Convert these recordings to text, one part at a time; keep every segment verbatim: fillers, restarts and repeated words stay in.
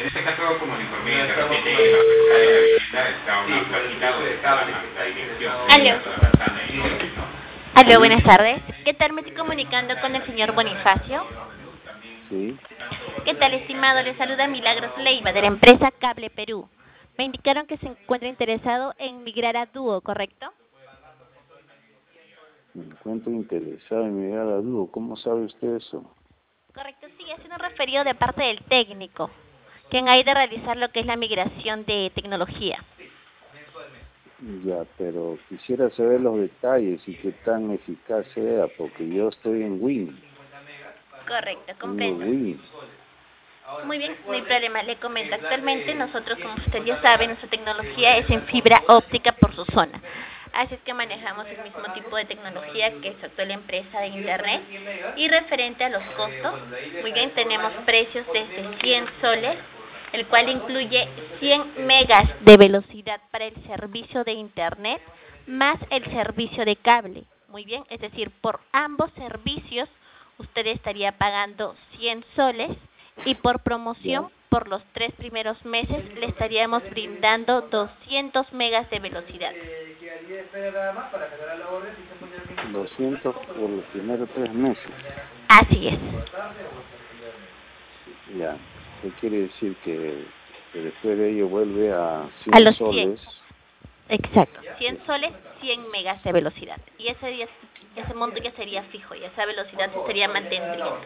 En este caso, como le informé, de repente en la fecha de la vivienda está una plática donde está la dirección. Aló. Aló, buenas tardes. ¿Qué tal? Me estoy comunicando con el señor Bonifacio. Sí. ¿Qué tal, estimado? Le saluda Milagros Leiva, de la empresa Cable Perú. Me indicaron que se encuentra interesado en migrar a Dúo, ¿correcto? Me encuentro interesado en migrar a Dúo. ¿Cómo sabe usted eso? Correcto, sí, es un referido de parte del técnico, quien ha ido a realizar lo que es la migración de tecnología. Ya, pero quisiera saber los detalles y qué tan eficaz sea, porque yo estoy en Win. Correcto, Tengo comprendo. Win. Muy bien, no hay problema. Le comento, actualmente nosotros, como usted ya sabe, nuestra tecnología es en fibra óptica por su zona. Así es que manejamos el mismo tipo de tecnología que es actual empresa de Internet. Y referente a los costos, muy bien, tenemos precios desde cien soles, el cual incluye cien megas de velocidad para el servicio de Internet, más el servicio de cable. Muy bien, es decir, por ambos servicios usted estaría pagando cien soles y por promoción, Ya. por los tres primeros meses, le estaríamos brindando doscientos megas de velocidad. doscientos por los primeros tres meses. Así es. Ya. ¿Qué quiere decir? Que, que después de ello vuelve a A cien los cien. soles. Exacto. cien soles, cien megas de velocidad. Y ese día, ese monto ya sería fijo y esa velocidad se estaría manteniendo.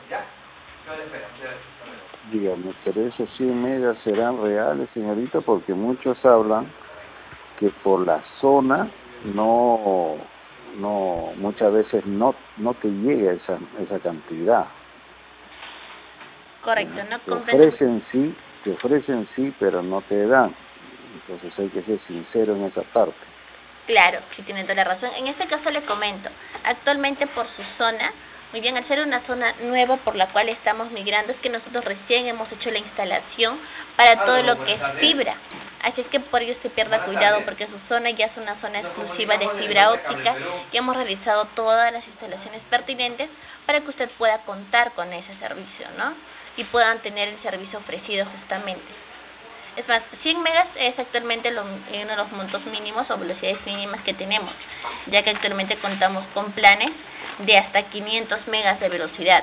Dígame, pero esos cien megas serán reales, señorita, porque muchos hablan que por la zona no, no, muchas veces no, no te llega esa, esa cantidad. Correcto, Ya. no Te comprendo. ofrecen sí, te ofrecen sí, pero no te dan. Entonces hay que ser sincero en esa parte. Claro, sí tiene toda la razón. En este caso le comento, actualmente por su zona, muy bien, al ser una zona nueva por la cual estamos migrando, es que nosotros recién hemos hecho la instalación para todo lo que es fibra. Así es que por ello se pierda cuidado, porque su zona ya es una zona exclusiva de fibra óptica y hemos realizado todas las instalaciones pertinentes para que usted pueda contar con ese servicio, ¿no? Y puedan tener el servicio ofrecido justamente. Es más, cien megas es actualmente lo, uno de los montos mínimos o velocidades mínimas que tenemos, ya que actualmente contamos con planes de hasta quinientos megas de velocidad.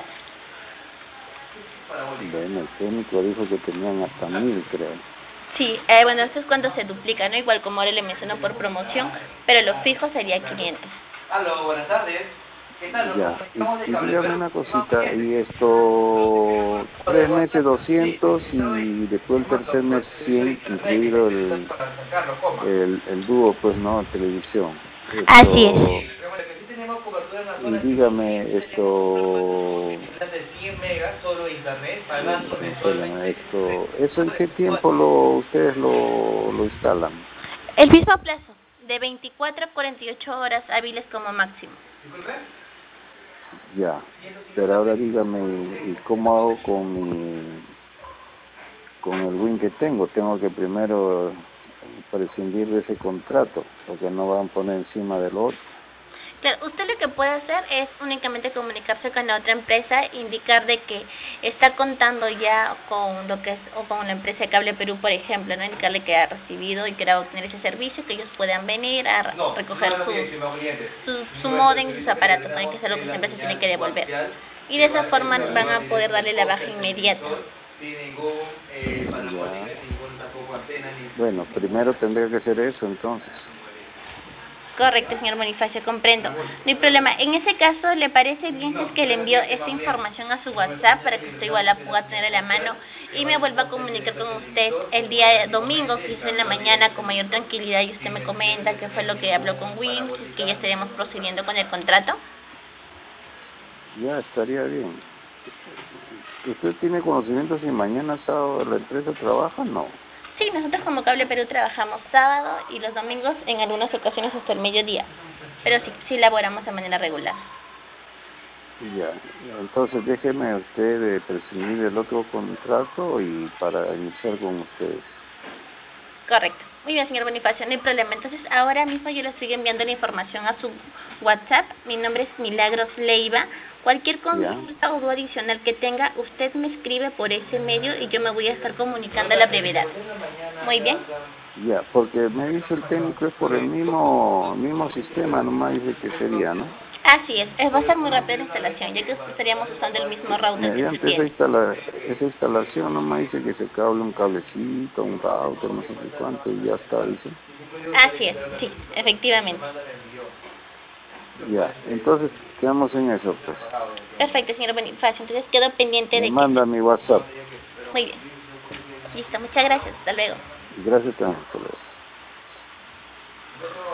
Bueno, el técnico dijo que tenían hasta mil, creo. Sí, eh, bueno, eso es cuando se duplica, ¿no? Igual como ahora le menciono por promoción, pero lo fijo sería quinientos. Aló, buenas tardes. ¿Qué tal? Ya, y, Estamos de y cable, dígame pero una no cosita, y clientes. esto, tres meses doscientos Sí, y después el te mando tercer por mes el servicio de cien, internet que incluido necesitas el, para sacarlo, coma. el, el dúo, pues no, televisión. Así es. Esto, Sí, pero bueno, que sí tenemos cobertura en la y zona dígame, cinco G, tenemos esto, plan de cien megas solo de internet, pagando eh, espérame, mensualmente. esto, ¿eso en qué tiempo lo, ustedes lo, lo instalan? El mismo plazo, de veinticuatro a cuarenta y ocho horas hábiles como máximo. ¿Disculpe? Ya, pero ahora dígame, ¿y cómo hago con mi, con el win que tengo? Tengo que primero prescindir de ese contrato, porque no van a poner encima del otro. Claro, usted lo que puede hacer es únicamente comunicarse con la otra empresa, indicar de que está contando ya con lo que es, o con la empresa de Cable Perú, por ejemplo, ¿no? Indicarle que ha recibido y que va a obtener ese servicio, que ellos puedan venir a No, recoger no, no, su, no, clientes. su, su modem y sus aparatos, ¿no? Y que es algo que siempre se tiene que devolver. Y de esa forma van a poder darle la baja inmediata. Sin ningún eh, Ya. ningún tampoco antena ni... Bueno, primero tendría que hacer eso entonces. Correcto, señor Bonifacio, comprendo. No hay problema. En ese caso, ¿le parece bien si es que le envío esta información a su WhatsApp para que usted igual la pueda tener a la mano y me vuelva a comunicar con usted el día domingo, quizá en la mañana, con mayor tranquilidad, y usted me comenta qué fue lo que habló con Win, si es que ya estaremos procediendo con el contrato? Ya, estaría bien. ¿Usted tiene conocimiento si mañana sábado la empresa trabaja? No. Sí, nosotros como Cable Perú trabajamos sábado y los domingos en algunas ocasiones hasta el mediodía, pero sí, sí laboramos de manera regular. Ya, entonces déjeme usted de prescindir del otro contrato y para iniciar con ustedes. Correcto. Muy bien, señor Bonifacio, no hay problema. Entonces, ahora mismo yo le estoy enviando la información a su WhatsApp. Mi nombre es Milagros Leiva. Cualquier consulta o duda adicional que tenga, usted me escribe por ese medio y yo me voy a estar comunicando a la brevedad. Muy bien. Ya, porque me dice el técnico es por el mismo mismo sistema, nomás dice que sería, ¿no? Así es, eh, va a ser muy rápida la instalación, ya que estaríamos usando el mismo router que Mediante usted esa, tiene. instala, esa instalación nomás dice que se cable un cablecito, un router, no sé qué cuánto, y ya está, dice. Así es, sí, efectivamente. Ya, entonces quedamos en eso, pues. Perfecto, señor Bonifacio, entonces quedo pendiente Me de manda mi WhatsApp. que... Muy bien. Listo, muchas gracias, hasta luego. Gracias también, hasta luego.